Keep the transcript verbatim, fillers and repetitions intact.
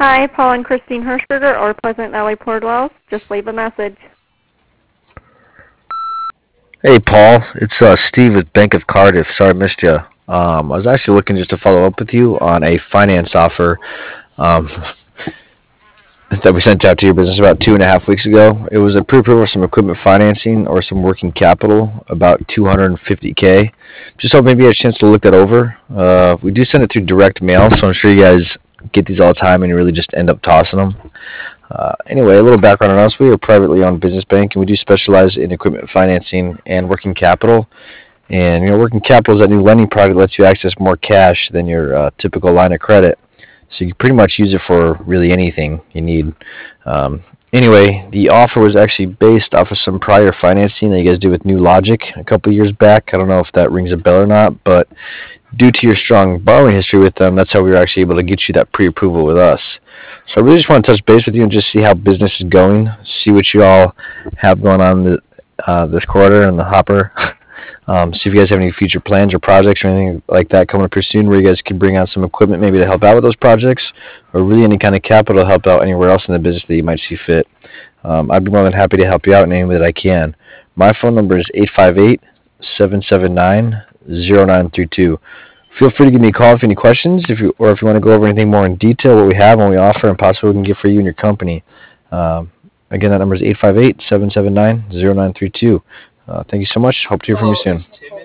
Hi, Paul and Christine Hirschberger or Pleasant Valley Port Wells. Just leave a message. Hey, Paul. It's uh, Steve with Bank of Cardiff. Sorry I missed you. Um, I was actually looking just to follow up with you on a finance offer um, that we sent out to your business about two and a half weeks ago. It was a pre-approval for some equipment financing or some working capital, about two hundred fifty k. Just hope maybe you had a chance to look that over. Uh, we do send it through direct mail, so I'm sure you guys get these all the time and you really just end up tossing them. Uh, anyway, a little background on us. We are a privately owned business bank, and we do specialize in equipment financing and working capital. And you know, working capital is that new lending product that lets you access more cash than your uh, typical line of credit. So you can pretty much use it for really anything you need. Um, anyway, the offer was actually based off of some prior financing that you guys did with New Logic a couple years back. I don't know if that rings a bell or not, but due to your strong borrowing history with them, that's how we were actually able to get you that pre-approval with us. So I really just want to touch base with you and just see how business is going, see what you all have going on the, uh, this quarter and the hopper. Um, see if you guys have any future plans or projects or anything like that coming up here soon where you guys can bring on some equipment maybe to help out with those projects or really any kind of capital to help out anywhere else in the business that you might see fit. Um, I'd be more than happy to help you out in any way that I can. My phone number is eight five eight, seven seven nine, zero nine three two. Feel free to give me a call if you have any questions if you, or if you want to go over anything more in detail, what we have, what we offer, and possibly what we can get for you and your company. Um, again, that number is eight five eight, seven seven nine, zero nine three two. Uh, thank you so much. Hope to hear from you soon.